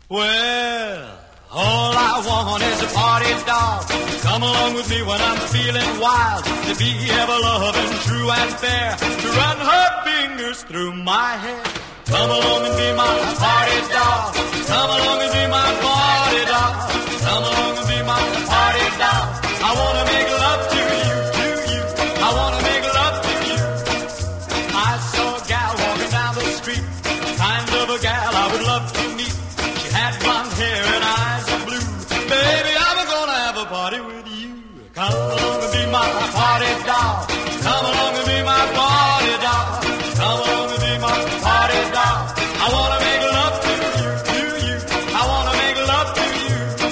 Well, all I want is a party doll. Come along with me when I'm feeling wild. To be ever loving, true and fair. To run her fingers through my hair. Come along and be my party doll. Come along and be my party doll. Come along and be my party doll. I wanna make love to you. I wanna make love to you. I saw a gal walking down the street. Kind of a gal I would love to meet. She had blonde hair and eyes of blue. Baby, I'm gonna have a party with you. Come along and be my party doll. Come along and be my party doll. Come along and be my party doll. I wanna make love to you. I wanna make love to you.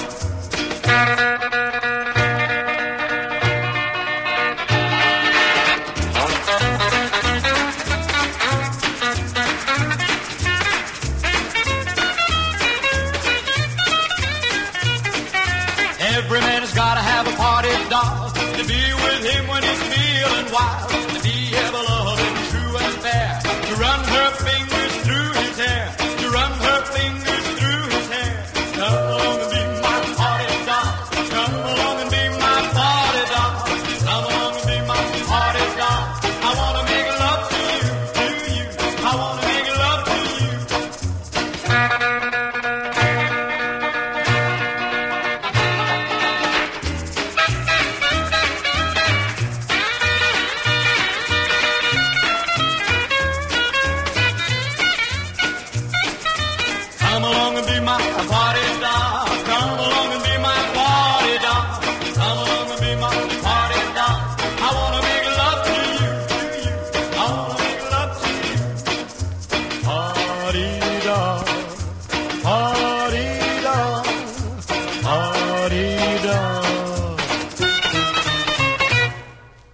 Every man has gotta have a party doll to be with him when he's feeling wild. To be ever loving, true and fair. To run her fingers through his hair. To run her fingers through his hair. Come along and be my party doll. Come along and be my party doll. Come along and be my party doll. I wanna make love to you. I wanna make love to you. Come along and be my party